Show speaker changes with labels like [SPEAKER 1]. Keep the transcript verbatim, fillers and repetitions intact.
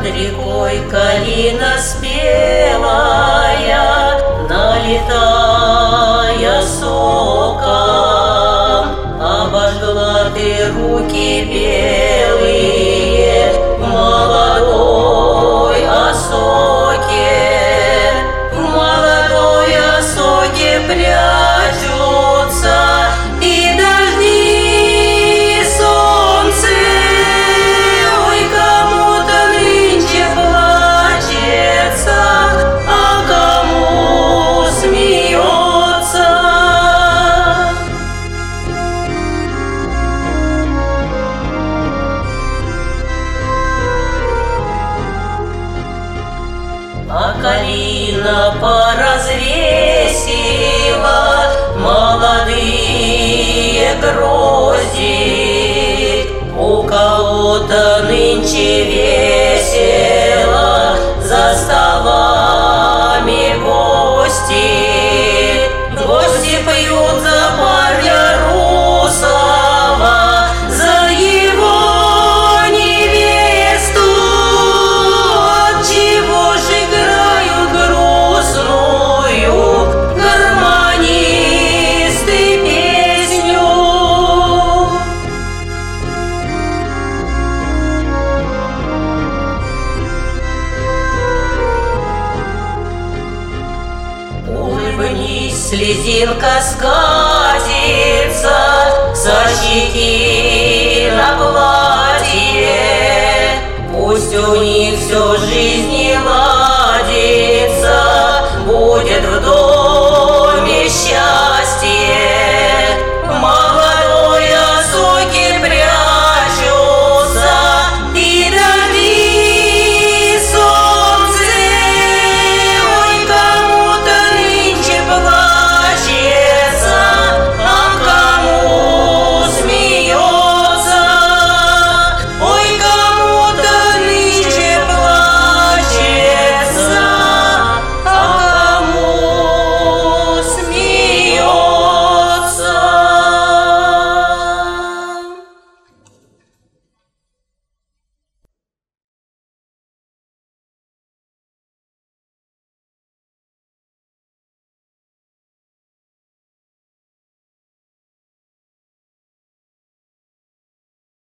[SPEAKER 1] Над рекой калина спелая, налетая соком, обожгла ты руки белые в молодой осоке. В молодой осоке прячутся и дожди, солнце. Ой, кому-то нынче плачется, а кому смеется. А калина поразвесила молодые грозди. У кого-то нынче весело за столами гости. Гости пьют за парня русого, за его невесту. Отчего ж играют грустную гармонисты песню? Улыбнись, слезинка скатится со щеки на платье. Пусть у них всю жизнь